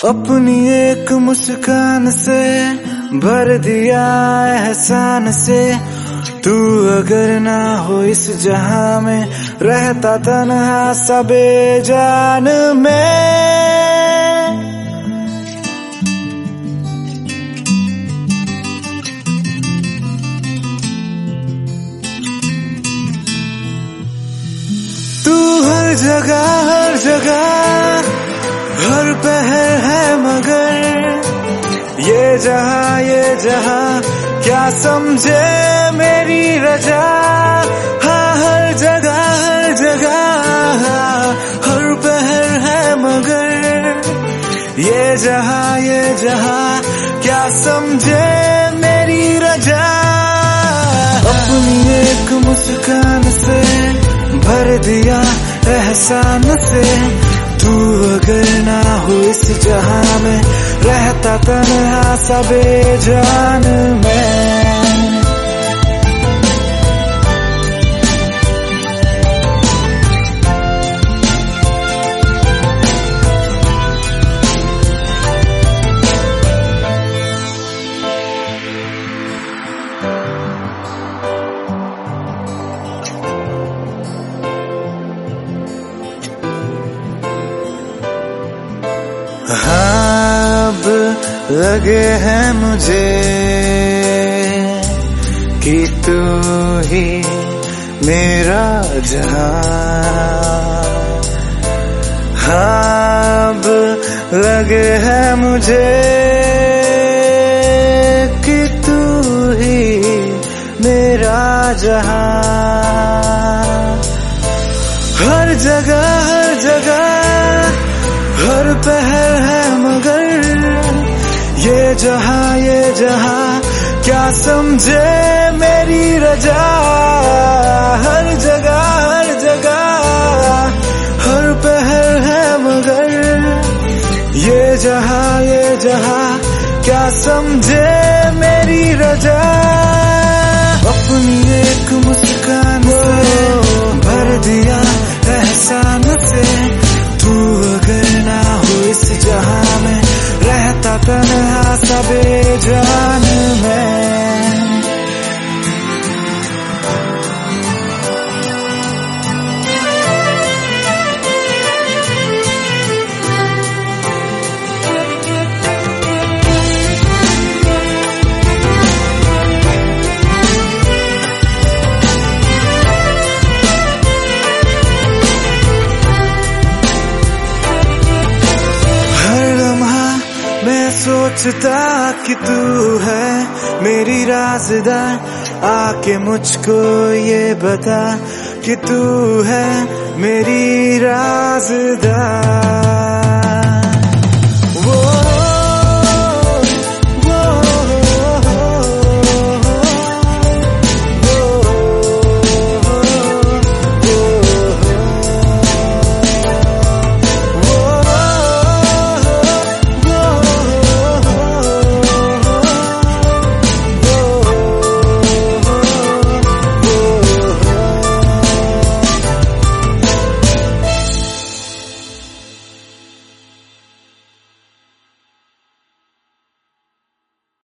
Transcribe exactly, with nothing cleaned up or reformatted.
अपनी एक मुस्कान से भर दिया एहसान से। तू अगर ना हो इस जहां में, रहता तन्हा सा बेजान में। तू हर जगह हर जगह हर पहर है, मगर ये जहां ये जहां क्या समझे मेरी रजा। हाँ हर जगह हर जगह हर पहर है, मगर ये जहां ये जहां क्या समझे मेरी रजा। अपनी एक मुस्कान से भर दिया एहसान से। तू अगर ना हो इस जहां में, रहता तन्हा सा बेजान में। हाँ अब लगे हैं मुझे कि तू ही मेरा जहां। हाँ अब लगे हैं मुझे कि तू ही मेरा जहां। हर जगह हर जगह हर पहर है, मगर ये जहां ये जहां क्या समझे मेरी रजा। हर जगह हर जगह हर पहर है, मगर ये जहां ये जहां क्या समझे मेरी रजा। अपनी एक मुस्कान से भर दिया एहसान से। तू अगर ना हो इस जहां में, रहता तन्हा सा बेजान में। सोचता कि तू है मेरी राज़दार, आके मुझको ये बता कि तू है मेरी राज़दार।